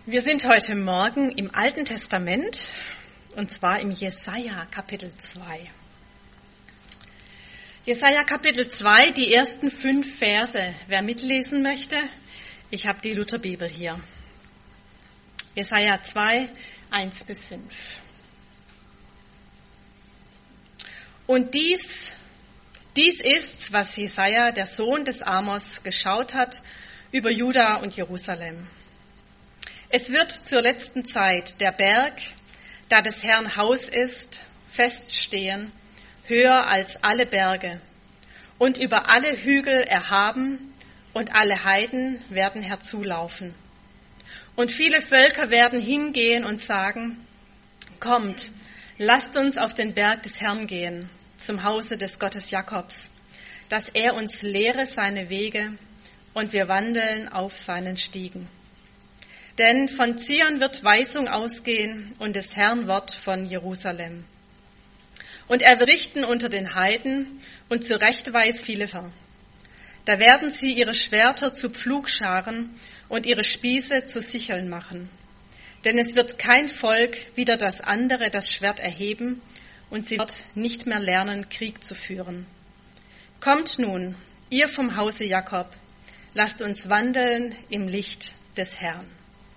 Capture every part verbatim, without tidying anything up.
Wir sind heute Morgen im Alten Testament, und zwar im Jesaja Kapitel zwei. Jesaja Kapitel zwei, die ersten fünf Verse. Wer mitlesen möchte, ich habe die Lutherbibel hier. Jesaja zwei, eins bis fünf. Und dies, dies ist, was Jesaja, der Sohn des Amos, geschaut hat über Juda und Jerusalem. Es wird zur letzten Zeit der Berg, da des Herrn Haus ist, feststehen, höher als alle Berge, und über alle Hügel erhaben, und alle Heiden werden herzulaufen. Und viele Völker werden hingehen und sagen, kommt, lasst uns auf den Berg des Herrn gehen, zum Hause des Gottes Jakobs, dass er uns lehre seine Wege, und wir wandeln auf seinen Stiegen. Denn von Zion wird Weisung ausgehen und des Herrn Wort von Jerusalem. Und er wird richten unter den Heiden und zurechtweis viele Völker. Da werden sie ihre Schwerter zu Pflugscharen und ihre Spieße zu Sicheln machen. Denn es wird kein Volk wider das andere das Schwert erheben und sie wird nicht mehr lernen, Krieg zu führen. Kommt nun, ihr vom Hause Jakob, lasst uns wandeln im Licht des Herrn.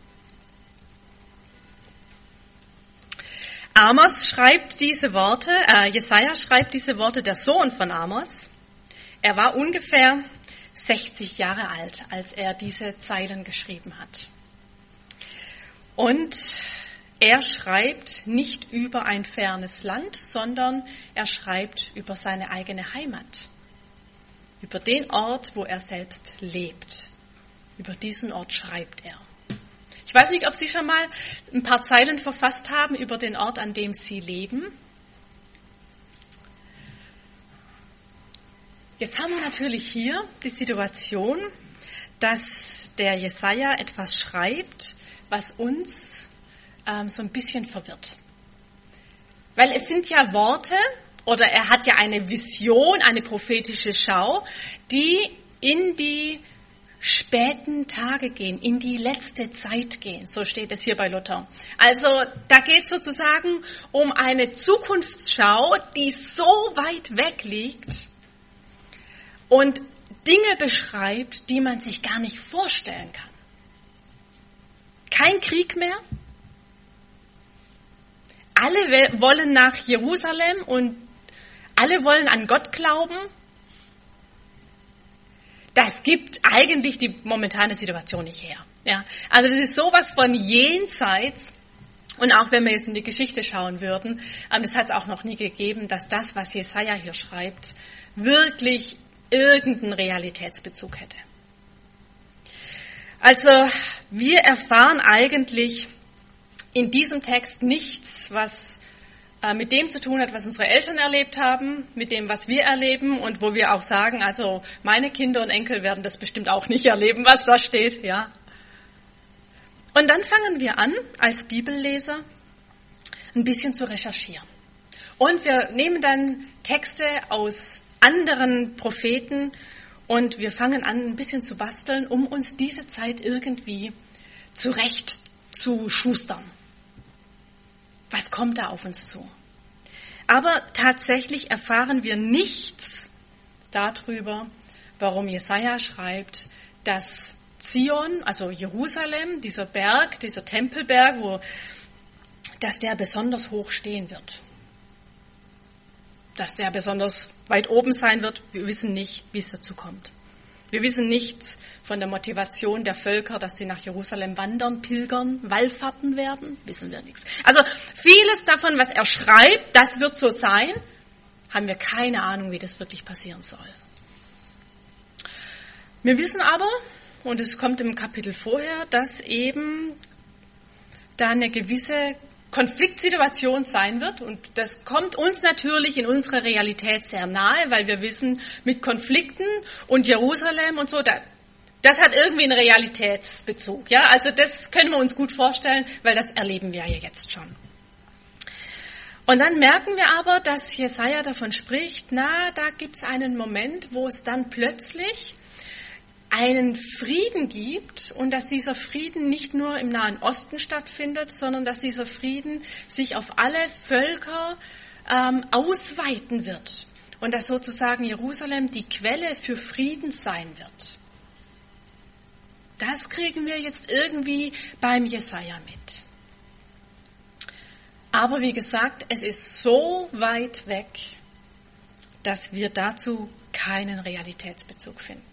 Amos schreibt diese Worte, äh, Jesaja schreibt diese Worte, der Sohn von Amos. Er war ungefähr sechzig Jahre alt, als er diese Zeilen geschrieben hat. Und er schreibt nicht über ein fernes Land, sondern er schreibt über seine eigene Heimat. Über den Ort, wo er selbst lebt. Über diesen Ort schreibt er. Ich weiß nicht, ob Sie schon mal ein paar Zeilen verfasst haben über den Ort, an dem Sie leben. Jetzt haben wir natürlich hier die Situation, dass der Jesaja etwas schreibt, was uns ähm, so ein bisschen verwirrt. Weil es sind ja Worte, oder er hat ja eine Vision, eine prophetische Schau, die in die späten Tage gehen, in die letzte Zeit gehen. So steht es hier bei Luther. Also da geht es sozusagen um eine Zukunftsschau, die so weit weg liegt und Dinge beschreibt, die man sich gar nicht vorstellen kann. Kein Krieg mehr. Alle wollen nach Jerusalem und alle wollen an Gott glauben. Das gibt eigentlich die momentane Situation nicht her. Ja, also das ist sowas von jenseits. Und auch wenn wir jetzt in die Geschichte schauen würden, es hat es auch noch nie gegeben, dass das, was Jesaja hier schreibt, wirklich irgendeinen Realitätsbezug hätte. Also wir erfahren eigentlich in diesem Text nichts, was mit dem zu tun hat, was unsere Eltern erlebt haben, mit dem, was wir erleben und wo wir auch sagen, also meine Kinder und Enkel werden das bestimmt auch nicht erleben, was da steht, ja. Und dann fangen wir an, als Bibelleser ein bisschen zu recherchieren. Und wir nehmen dann Texte aus anderen Propheten und wir fangen an, ein bisschen zu basteln, um uns diese Zeit irgendwie zurecht zu schustern. Was kommt da auf uns zu? Aber tatsächlich erfahren wir nichts darüber, warum Jesaja schreibt, dass Zion, also Jerusalem, dieser Berg, dieser Tempelberg, wo, dass der besonders hoch stehen wird. Dass der besonders weit oben sein wird, wir wissen nicht, wie es dazu kommt. Wir wissen nichts von der Motivation der Völker, dass sie nach Jerusalem wandern, pilgern, wallfahrten werden, wissen wir nichts. Also vieles davon, was er schreibt, das wird so sein, haben wir keine Ahnung, wie das wirklich passieren soll. Wir wissen aber, und es kommt im Kapitel vorher, dass eben da eine gewisse Konfliktsituation sein wird und das kommt uns natürlich in unserer Realität sehr nahe, weil wir wissen, mit Konflikten und Jerusalem und so, da, das hat irgendwie einen Realitätsbezug. Ja? Also das können wir uns gut vorstellen, weil das erleben wir ja jetzt schon. Und dann merken wir aber, dass Jesaja davon spricht, na, da gibt es einen Moment, wo es dann plötzlich einen Frieden gibt und dass dieser Frieden nicht nur im Nahen Osten stattfindet, sondern dass dieser Frieden sich auf alle Völker ähm, ausweiten wird und dass sozusagen Jerusalem die Quelle für Frieden sein wird. Das kriegen wir jetzt irgendwie beim Jesaja mit. Aber wie gesagt, es ist so weit weg, dass wir dazu keinen Realitätsbezug finden.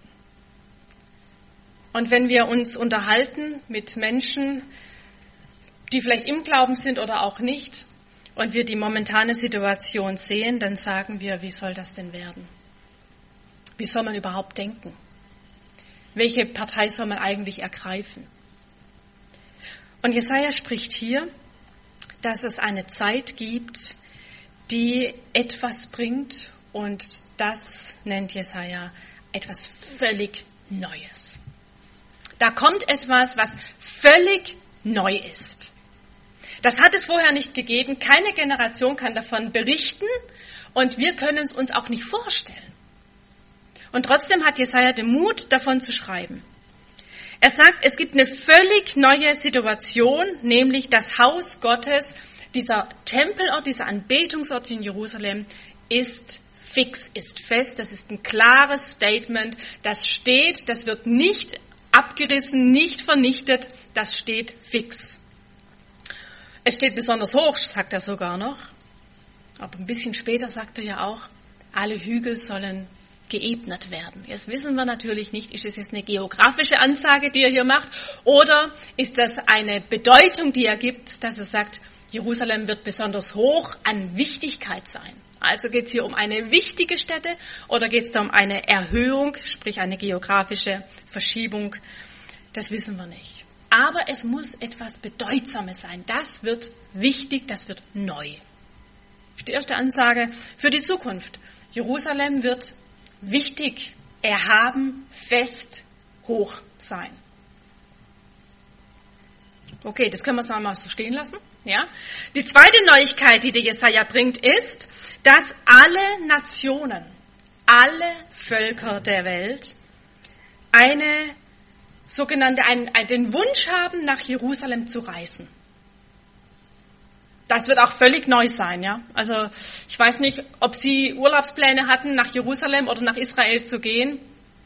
Und wenn wir uns unterhalten mit Menschen, die vielleicht im Glauben sind oder auch nicht, und wir die momentane Situation sehen, dann sagen wir, wie soll das denn werden? Wie soll man überhaupt denken? Welche Partei soll man eigentlich ergreifen? Und Jesaja spricht hier, dass es eine Zeit gibt, die etwas bringt, und das nennt Jesaja etwas völlig Neues. Da kommt etwas, was völlig neu ist. Das hat es vorher nicht gegeben. Keine Generation kann davon berichten und wir können es uns auch nicht vorstellen. Und trotzdem hat Jesaja den Mut, davon zu schreiben. Er sagt, es gibt eine völlig neue Situation, nämlich das Haus Gottes, dieser Tempelort, dieser Anbetungsort in Jerusalem ist fix, ist fest. Das ist ein klares Statement. Das steht, das wird nicht abgerissen, nicht vernichtet, das steht fix. Es steht besonders hoch, sagt er sogar noch. Aber ein bisschen später sagt er ja auch, alle Hügel sollen geebnet werden. Jetzt wissen wir natürlich nicht, ist das jetzt eine geografische Ansage, die er hier macht, oder ist das eine Bedeutung, die er gibt, dass er sagt, Jerusalem wird besonders hoch an Wichtigkeit sein. Also geht es hier um eine wichtige Stätte oder geht es da um eine Erhöhung, sprich eine geografische Verschiebung? Das wissen wir nicht. Aber es muss etwas Bedeutsames sein. Das wird wichtig, das wird neu. Das ist die erste Ansage für die Zukunft. Jerusalem wird wichtig, erhaben, fest, hoch sein. Okay, das können wir so mal so stehen lassen. Ja? Die zweite Neuigkeit, die der Jesaja bringt, ist, dass alle Nationen, alle Völker der Welt eine sogenannte, einen, den Wunsch haben, nach Jerusalem zu reisen. Das wird auch völlig neu sein, ja. Also ich weiß nicht, ob Sie Urlaubspläne hatten, nach Jerusalem oder nach Israel zu gehen.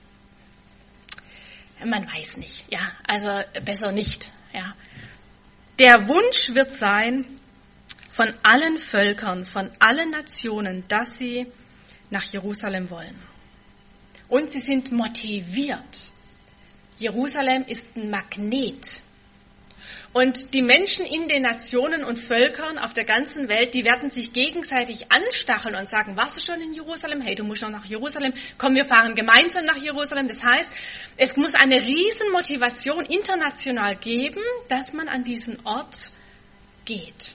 Man weiß nicht, ja. Also besser nicht, ja. Der Wunsch wird sein, von allen Völkern, von allen Nationen, dass sie nach Jerusalem wollen. Und sie sind motiviert. Jerusalem ist ein Magnet. Und die Menschen in den Nationen und Völkern auf der ganzen Welt, die werden sich gegenseitig anstacheln und sagen, warst du schon in Jerusalem? Hey, du musst noch nach Jerusalem. Komm, wir fahren gemeinsam nach Jerusalem. Das heißt, es muss eine Riesenmotivation international geben, dass man an diesen Ort geht.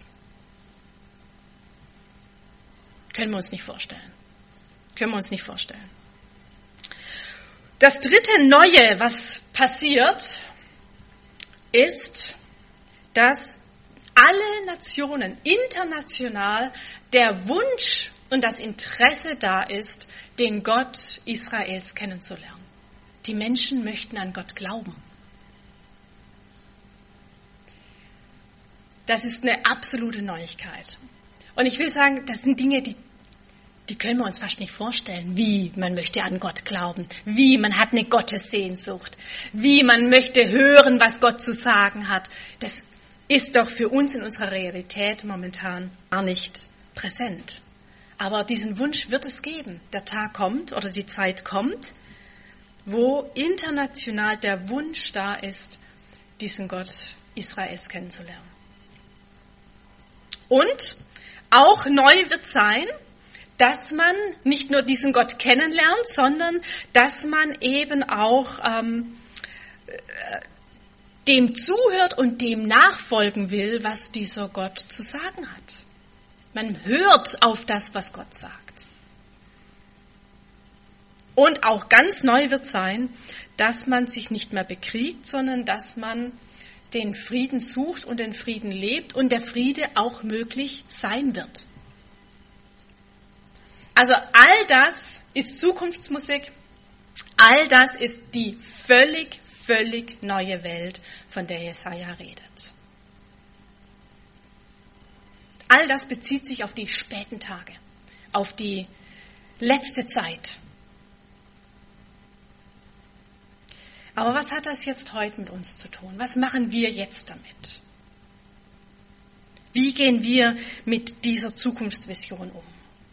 Können wir uns nicht vorstellen. Können wir uns nicht vorstellen. Das dritte Neue, was passiert, ist, dass alle Nationen international der Wunsch und das Interesse da ist, den Gott Israels kennenzulernen. Die Menschen möchten an Gott glauben. Das ist eine absolute Neuigkeit. Und ich will sagen, das sind Dinge, die, die können wir uns fast nicht vorstellen. Wie man möchte an Gott glauben, wie man hat eine Gottessehnsucht, wie man möchte hören, was Gott zu sagen hat. Das ist doch für uns in unserer Realität momentan gar nicht präsent. Aber diesen Wunsch wird es geben. Der Tag kommt oder die Zeit kommt, wo international der Wunsch da ist, diesen Gott Israels kennenzulernen. Und auch neu wird sein, dass man nicht nur diesen Gott kennenlernt, sondern dass man eben auch ähm, dem zuhört und dem nachfolgen will, was dieser Gott zu sagen hat. Man hört auf das, was Gott sagt. Und auch ganz neu wird sein, dass man sich nicht mehr bekriegt, sondern dass man den Frieden sucht und den Frieden lebt und der Friede auch möglich sein wird. Also all das ist Zukunftsmusik. All das ist die völlig, völlig neue Welt, von der Jesaja redet. All das bezieht sich auf die späten Tage, auf die letzte Zeit. Aber was hat das jetzt heute mit uns zu tun? Was machen wir jetzt damit? Wie gehen wir mit dieser Zukunftsvision um?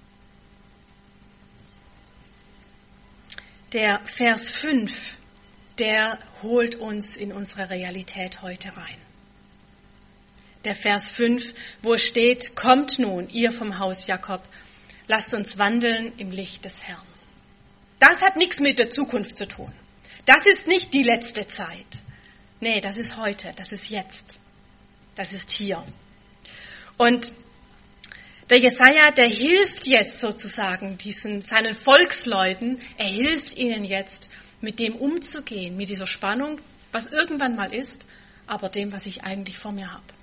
Der Vers fünf, der holt uns in unsere Realität heute rein. Der Vers fünf, wo steht, kommt nun, ihr vom Haus Jakob, lasst uns wandeln im Licht des Herrn. Das hat nichts mit der Zukunft zu tun. Das ist nicht die letzte Zeit. Nee, das ist heute, das ist jetzt. Das ist hier. Und der Jesaja, der hilft jetzt sozusagen diesen, seinen Volksleuten, er hilft ihnen jetzt, mit dem umzugehen, mit dieser Spannung, was irgendwann mal ist, aber dem, was ich eigentlich vor mir habe.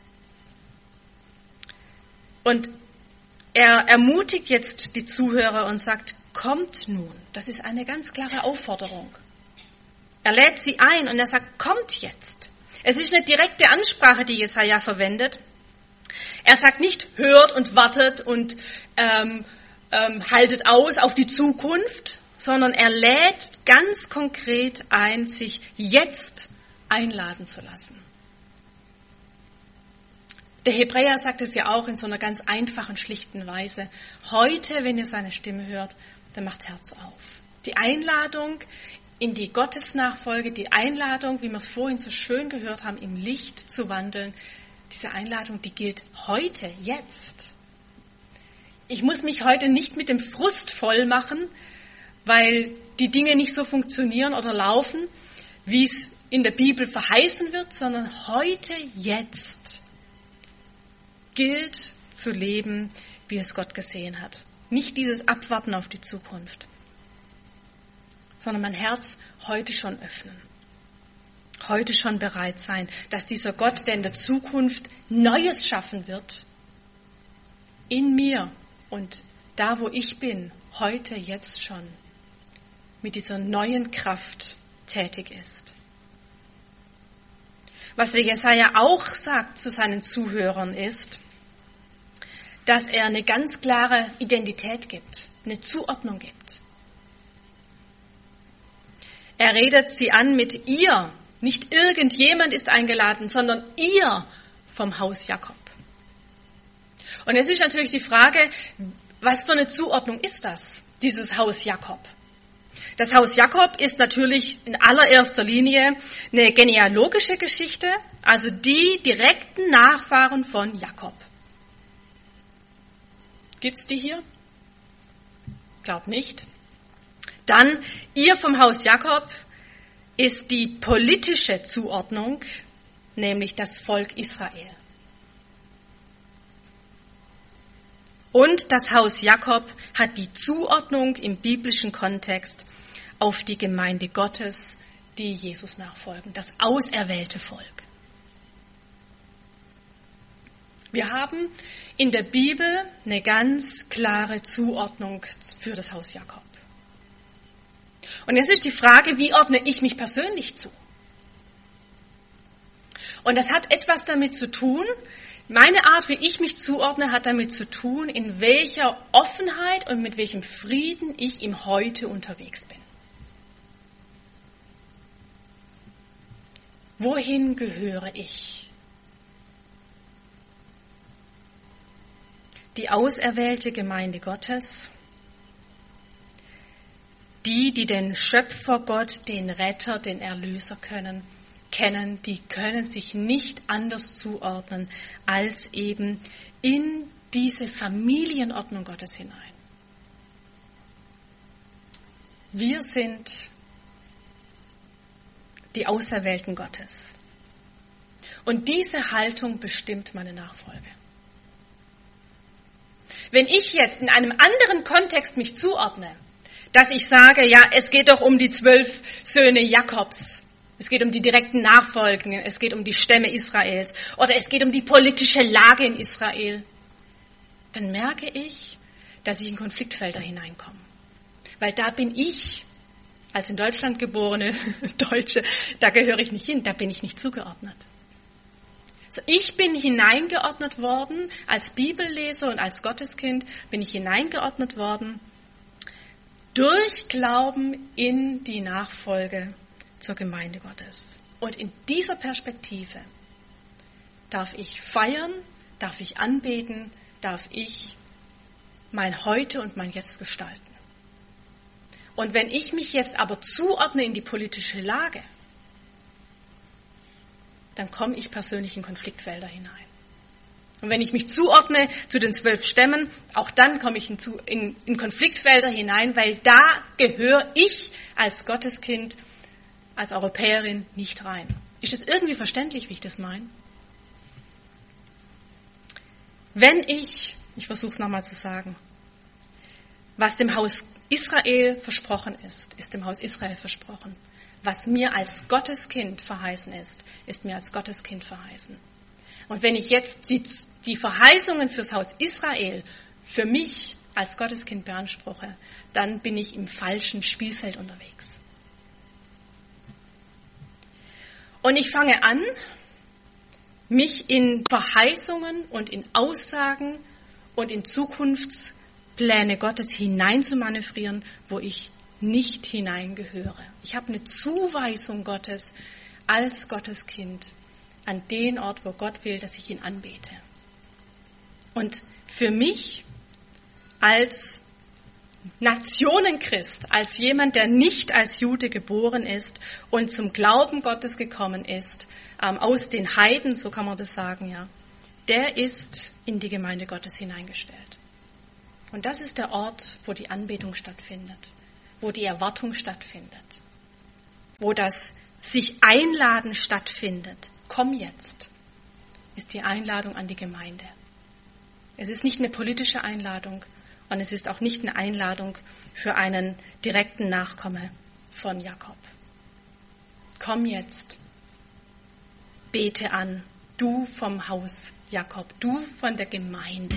Und er ermutigt jetzt die Zuhörer und sagt, kommt nun. Das ist eine ganz klare Aufforderung. Er lädt sie ein und er sagt, kommt jetzt. Es ist eine direkte Ansprache, die Jesaja verwendet. Er sagt nicht, hört und wartet und ähm, ähm, haltet aus auf die Zukunft, sondern er lädt ganz konkret ein, sich jetzt einladen zu lassen. Der Hebräer sagt es ja auch in so einer ganz einfachen, schlichten Weise. Heute, wenn ihr seine Stimme hört, dann macht's Herz auf. Die Einladung in die Gottesnachfolge, die Einladung, wie wir es vorhin so schön gehört haben, im Licht zu wandeln, diese Einladung, die gilt heute, jetzt. Ich muss mich heute nicht mit dem Frust voll machen, weil die Dinge nicht so funktionieren oder laufen, wie es in der Bibel verheißen wird, sondern heute, jetzt gilt zu leben, wie es Gott gesehen hat. Nicht dieses Abwarten auf die Zukunft, sondern mein Herz heute schon öffnen. Heute schon bereit sein, dass dieser Gott, der in der Zukunft Neues schaffen wird, in mir und da, wo ich bin, heute, jetzt schon mit dieser neuen Kraft tätig ist. Was der Jesaja auch sagt zu seinen Zuhörern ist, dass er eine ganz klare Identität gibt, eine Zuordnung gibt. Er redet sie an mit ihr. Nicht irgendjemand ist eingeladen, sondern ihr vom Haus Jakob. Und es ist natürlich die Frage, was für eine Zuordnung ist das, dieses Haus Jakob? Das Haus Jakob ist natürlich in allererster Linie eine genealogische Geschichte, also die direkten Nachfahren von Jakob. Gibt's die hier? Glaub nicht. Dann, ihr vom Haus Jakob ist die politische Zuordnung, nämlich das Volk Israel. Und das Haus Jakob hat die Zuordnung im biblischen Kontext auf die Gemeinde Gottes, die Jesus nachfolgen, das auserwählte Volk. Wir haben in der Bibel eine ganz klare Zuordnung für das Haus Jakob. Und jetzt ist die Frage, wie ordne ich mich persönlich zu? Und das hat etwas damit zu tun, meine Art, wie ich mich zuordne, hat damit zu tun, in welcher Offenheit und mit welchem Frieden ich im Heute unterwegs bin. Wohin gehöre ich? Die auserwählte Gemeinde Gottes, die, die den Schöpfer Gott, den Retter, den Erlöser können, kennen, die können sich nicht anders zuordnen als eben in diese Familienordnung Gottes hinein. Wir sind die Auserwählten Gottes. Und diese Haltung bestimmt meine Nachfolge. Wenn ich jetzt in einem anderen Kontext mich zuordne, dass ich sage, ja, es geht doch um die zwölf Söhne Jakobs, es geht um die direkten Nachfolgen, es geht um die Stämme Israels oder es geht um die politische Lage in Israel, dann merke ich, dass ich in Konfliktfelder hineinkomme. Weil da bin ich als in Deutschland geborene Deutsche, da gehöre ich nicht hin, da bin ich nicht zugeordnet. Also ich bin hineingeordnet worden, als Bibelleser und als Gotteskind bin ich hineingeordnet worden durch Glauben in die Nachfolge zur Gemeinde Gottes. Und in dieser Perspektive darf ich feiern, darf ich anbeten, darf ich mein Heute und mein Jetzt gestalten. Und wenn ich mich jetzt aber zuordne in die politische Lage, dann komme ich persönlich in Konfliktfelder hinein. Und wenn ich mich zuordne zu den zwölf Stämmen, auch dann komme ich in, in, in Konfliktfelder hinein, weil da gehöre ich als Gotteskind, als Europäerin nicht rein. Ist das irgendwie verständlich, wie ich das meine? Wenn ich, ich versuche es nochmal zu sagen, was dem Haus Israel versprochen ist, ist dem Haus Israel versprochen. Was mir als Gotteskind verheißen ist, ist mir als Gotteskind verheißen. Und wenn ich jetzt die, die Verheißungen fürs Haus Israel für mich als Gotteskind beanspruche, dann bin ich im falschen Spielfeld unterwegs. Und ich fange an, mich in Verheißungen und in Aussagen und in Zukunftspläne Gottes hineinzumanövrieren, wo ich nicht hineingehöre. Ich habe eine Zuweisung Gottes als Gotteskind an den Ort, wo Gott will, dass ich ihn anbete. Und für mich als Nationenchrist, als jemand, der nicht als Jude geboren ist und zum Glauben Gottes gekommen ist, ähm, aus den Heiden, so kann man das sagen, ja, der ist in die Gemeinde Gottes hineingestellt. Und das ist der Ort, wo die Anbetung stattfindet, wo die Erwartung stattfindet, wo das sich Einladen stattfindet. Komm jetzt, ist die Einladung an die Gemeinde. Es ist nicht eine politische Einladung und es ist auch nicht eine Einladung für einen direkten Nachkomme von Jakob. Komm jetzt, bete an, du vom Haus Jakob, du von der Gemeinde.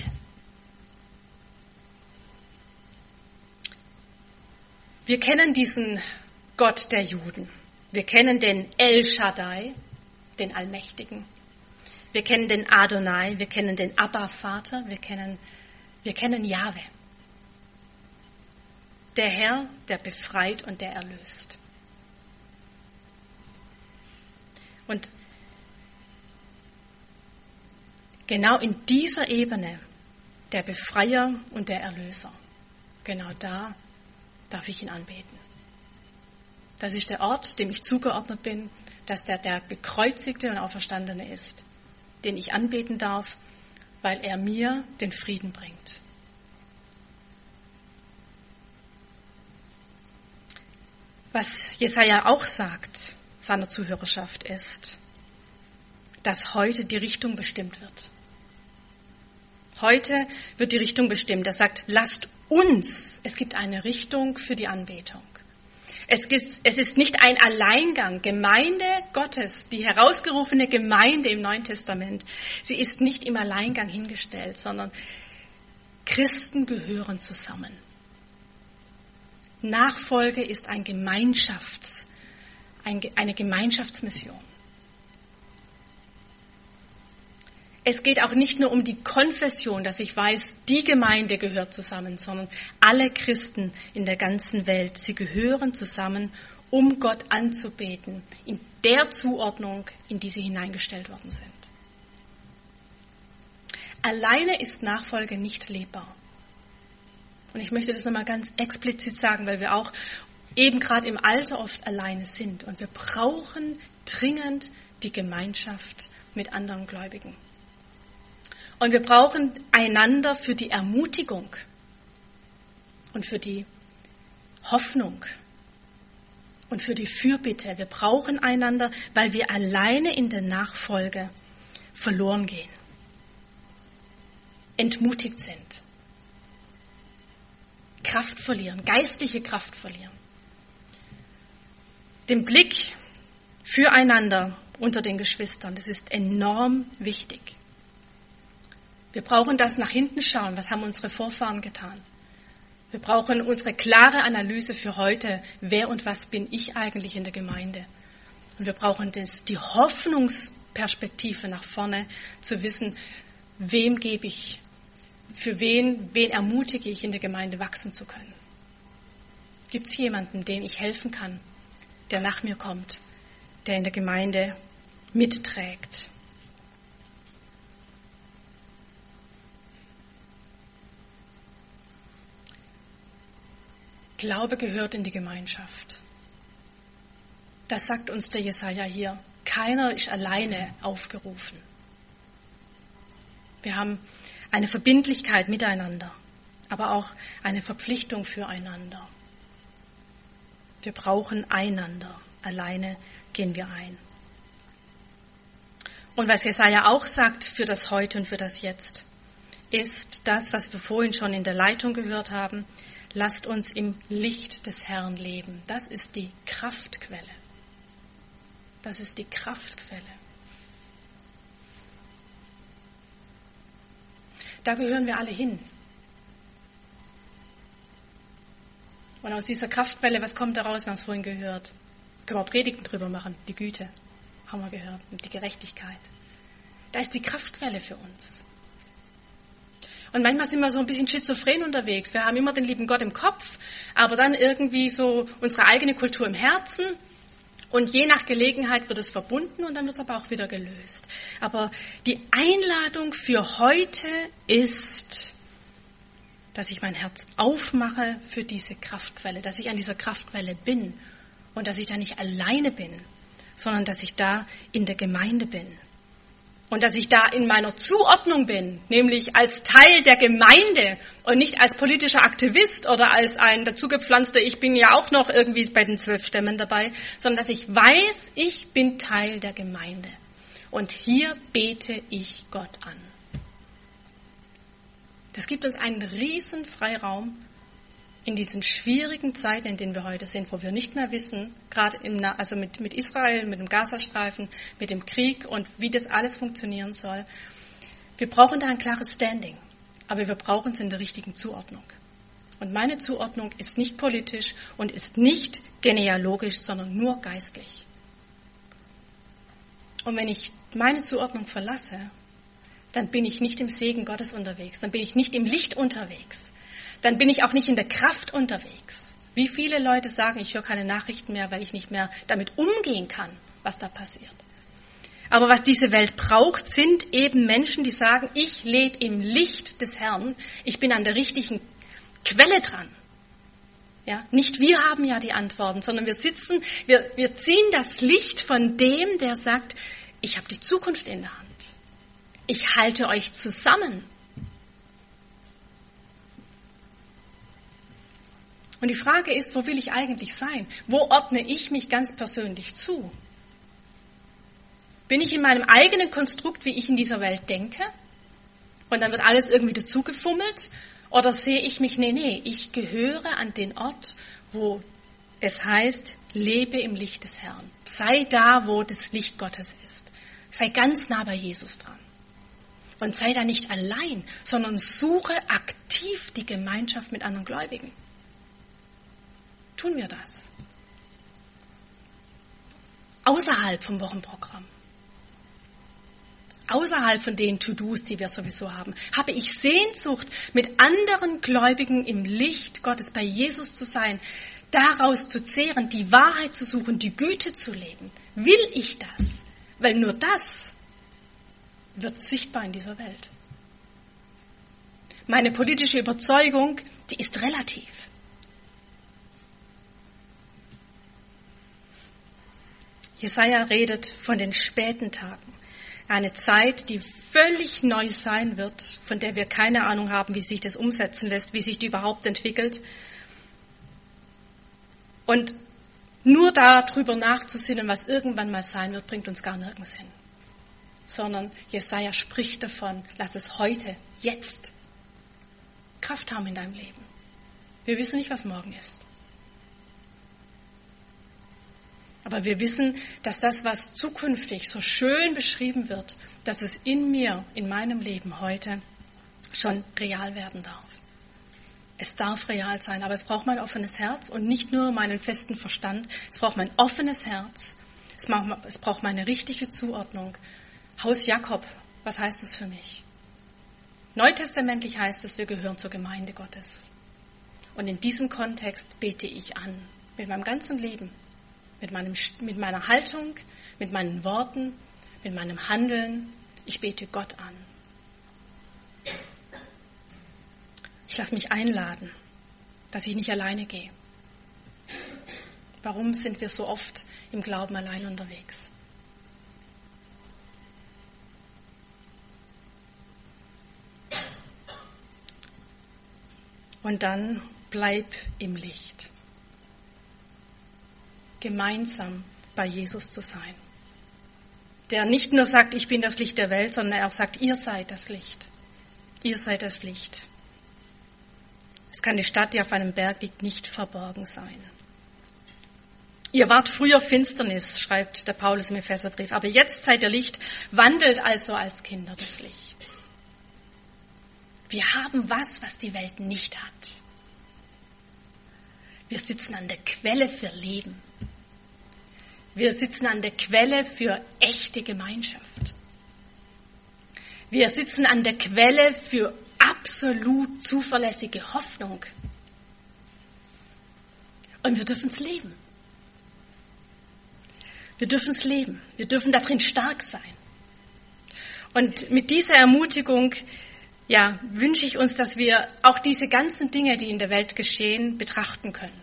Wir kennen diesen Gott der Juden. Wir kennen den El Shaddai, den Allmächtigen. Wir kennen den Adonai, wir kennen den Abba-Vater, wir kennen, wir kennen Jahwe. Der Herr, der befreit und der erlöst. Und genau in dieser Ebene, der Befreier und der Erlöser, genau da darf ich ihn anbeten. Das ist der Ort, dem ich zugeordnet bin, dass der der gekreuzigte und Auferstandene ist, den ich anbeten darf, weil er mir den Frieden bringt. Was Jesaja auch sagt, seiner Zuhörerschaft, ist, dass heute die Richtung bestimmt wird. Heute wird die Richtung bestimmt. Er sagt, lasst uns, es gibt eine Richtung für die Anbetung. Es ist, es ist nicht ein Alleingang. Gemeinde Gottes, die herausgerufene Gemeinde im Neuen Testament, sie ist nicht im Alleingang hingestellt, sondern Christen gehören zusammen. Nachfolge ist ein Gemeinschafts, ein, eine Gemeinschaftsmission. Es geht auch nicht nur um die Konfession, dass ich weiß, die Gemeinde gehört zusammen, sondern alle Christen in der ganzen Welt, sie gehören zusammen, um Gott anzubeten, in der Zuordnung, in die sie hineingestellt worden sind. Alleine ist Nachfolge nicht lebbar. Und ich möchte das nochmal ganz explizit sagen, weil wir auch eben gerade im Alter oft alleine sind. Und wir brauchen dringend die Gemeinschaft mit anderen Gläubigen. Und wir brauchen einander für die Ermutigung und für die Hoffnung und für die Fürbitte. Wir brauchen einander, weil wir alleine in der Nachfolge verloren gehen, entmutigt sind, Kraft verlieren, geistliche Kraft verlieren. Den Blick füreinander unter den Geschwistern, das ist enorm wichtig. Wir brauchen das nach hinten schauen. Was haben unsere Vorfahren getan? Wir brauchen unsere klare Analyse für heute. Wer und was bin ich eigentlich in der Gemeinde? Und wir brauchen das, die Hoffnungsperspektive nach vorne, zu wissen, wem gebe ich, für wen, wen ermutige ich in der Gemeinde wachsen zu können. Gibt es jemanden, dem ich helfen kann, der nach mir kommt, der in der Gemeinde mitträgt? Glaube gehört in die Gemeinschaft. Das sagt uns der Jesaja hier. Keiner ist alleine aufgerufen. Wir haben eine Verbindlichkeit miteinander, aber auch eine Verpflichtung füreinander. Wir brauchen einander. Alleine gehen wir ein. Und was Jesaja auch sagt für das Heute und für das Jetzt, ist das, was wir vorhin schon in der Leitung gehört haben. Lasst uns im Licht des Herrn leben. Das ist die Kraftquelle. Das ist die Kraftquelle. Da gehören wir alle hin. Und aus dieser Kraftquelle, was kommt daraus? Wir haben es vorhin gehört. Können wir Predigten drüber machen. Die Güte, haben wir gehört. Und die Gerechtigkeit. Da ist die Kraftquelle für uns. Und manchmal sind wir so ein bisschen schizophren unterwegs. Wir haben immer den lieben Gott im Kopf, aber dann irgendwie so unsere eigene Kultur im Herzen. Und je nach Gelegenheit wird es verbunden und dann wird es aber auch wieder gelöst. Aber die Einladung für heute ist, dass ich mein Herz aufmache für diese Kraftquelle, dass ich an dieser Kraftquelle bin und dass ich da nicht alleine bin, sondern dass ich da in der Gemeinde bin. Und dass ich da in meiner Zuordnung bin, nämlich als Teil der Gemeinde und nicht als politischer Aktivist oder als ein dazugepflanzter, ich bin ja auch noch irgendwie bei den zwölf Stämmen dabei, sondern dass ich weiß, ich bin Teil der Gemeinde. Und hier bete ich Gott an. Das gibt uns einen riesen Freiraum in diesen schwierigen Zeiten, in denen wir heute sind, wo wir nicht mehr wissen, gerade im, also mit, mit Israel, mit dem Gazastreifen, mit dem Krieg und wie das alles funktionieren soll. Wir brauchen da ein klares Standing, aber wir brauchen es in der richtigen Zuordnung. Und meine Zuordnung ist nicht politisch und ist nicht genealogisch, sondern nur geistlich. Und wenn ich meine Zuordnung verlasse, dann bin ich nicht im Segen Gottes unterwegs, dann bin ich nicht im Licht unterwegs. Dann bin ich auch nicht in der Kraft unterwegs. Wie viele Leute sagen, ich höre keine Nachrichten mehr, weil ich nicht mehr damit umgehen kann, was da passiert. Aber was diese Welt braucht, sind eben Menschen, die sagen, ich lebe im Licht des Herrn, ich bin an der richtigen Quelle dran. Ja, nicht wir haben ja die Antworten, sondern wir sitzen, wir, wir ziehen das Licht von dem, der sagt, ich habe die Zukunft in der Hand. Ich halte euch zusammen. Und die Frage ist, wo will ich eigentlich sein? Wo ordne ich mich ganz persönlich zu? Bin ich in meinem eigenen Konstrukt, wie ich in dieser Welt denke? Und dann wird alles irgendwie dazugefummelt? Oder sehe ich mich, nee, nee, ich gehöre an den Ort, wo es heißt, lebe im Licht des Herrn. Sei da, wo das Licht Gottes ist. Sei ganz nah bei Jesus dran. Und sei da nicht allein, sondern suche aktiv die Gemeinschaft mit anderen Gläubigen. Tun wir das? Außerhalb vom Wochenprogramm. Außerhalb von den To-Dos, die wir sowieso haben, habe ich Sehnsucht, mit anderen Gläubigen im Licht Gottes bei Jesus zu sein, daraus zu zehren, die Wahrheit zu suchen, die Güte zu leben. Will ich das? Weil nur das wird sichtbar in dieser Welt. Meine politische Überzeugung, die ist relativ. Jesaja redet von den späten Tagen. Eine Zeit, die völlig neu sein wird, von der wir keine Ahnung haben, wie sich das umsetzen lässt, wie sich die überhaupt entwickelt. Und nur darüber nachzusinnen, was irgendwann mal sein wird, bringt uns gar nirgends hin. Sondern Jesaja spricht davon, lass es heute, jetzt Kraft haben in deinem Leben. Wir wissen nicht, was morgen ist. Aber wir wissen, dass das, was zukünftig so schön beschrieben wird, dass es in mir, in meinem Leben heute schon real werden darf. Es darf real sein, aber es braucht mein offenes Herz und nicht nur meinen festen Verstand. Es braucht mein offenes Herz. Es braucht, es braucht meine richtige Zuordnung. Haus Jakob, was heißt das für mich? Neutestamentlich heißt es, wir gehören zur Gemeinde Gottes. Und in diesem Kontext bete ich an, mit meinem ganzen Leben, mit, meinem, mit meiner Haltung, mit meinen Worten, mit meinem Handeln. Ich bete Gott an. Ich lasse mich einladen, dass ich nicht alleine gehe. Warum sind wir so oft im Glauben allein unterwegs? Und dann bleib im Licht. Gemeinsam bei Jesus zu sein. Der nicht nur sagt, ich bin das Licht der Welt, sondern er auch sagt, ihr seid das Licht. Ihr seid das Licht. Es kann die Stadt, die auf einem Berg liegt, nicht verborgen sein. Ihr wart früher Finsternis, schreibt der Paulus im Epheserbrief, aber jetzt seid ihr Licht, wandelt also als Kinder des Lichts. Wir haben was, was die Welt nicht hat. Wir sitzen an der Quelle für Leben. Wir sitzen an der Quelle für echte Gemeinschaft. Wir sitzen an der Quelle für absolut zuverlässige Hoffnung. Und wir dürfen es leben. Wir dürfen es leben. Wir dürfen darin stark sein. Und mit dieser Ermutigung, ja, wünsche ich uns, dass wir auch diese ganzen Dinge, die in der Welt geschehen, betrachten können.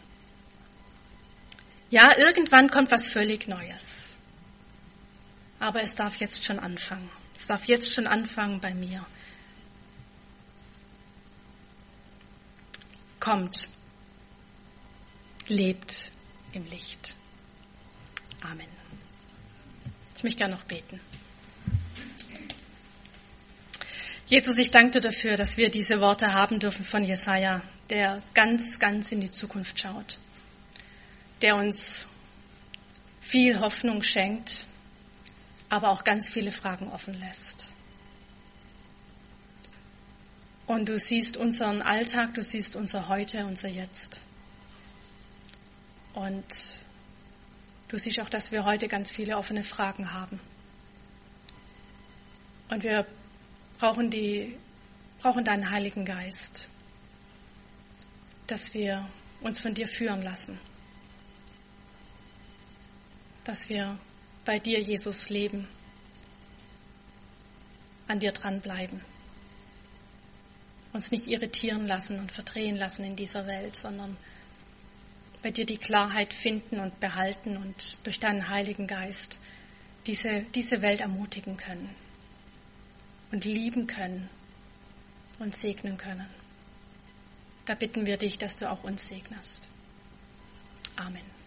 Ja, irgendwann kommt was völlig Neues. Aber es darf jetzt schon anfangen. Es darf jetzt schon anfangen bei mir. Kommt, lebt im Licht. Amen. Ich möchte gerne noch beten. Jesus, ich danke dir dafür, dass wir diese Worte haben dürfen von Jesaja, der ganz, ganz in die Zukunft schaut, der uns viel Hoffnung schenkt, aber auch ganz viele Fragen offen lässt. Und du siehst unseren Alltag, du siehst unser Heute, unser Jetzt. Und du siehst auch, dass wir heute ganz viele offene Fragen haben. Und wir brauchen, die, brauchen deinen Heiligen Geist, dass wir uns von dir führen lassen. Dass wir bei dir, Jesus, leben, an dir dranbleiben, uns nicht irritieren lassen und verdrehen lassen in dieser Welt, sondern bei dir die Klarheit finden und behalten und durch deinen Heiligen Geist diese, diese Welt ermutigen können und lieben können und segnen können. Da bitten wir dich, dass du auch uns segnest. Amen.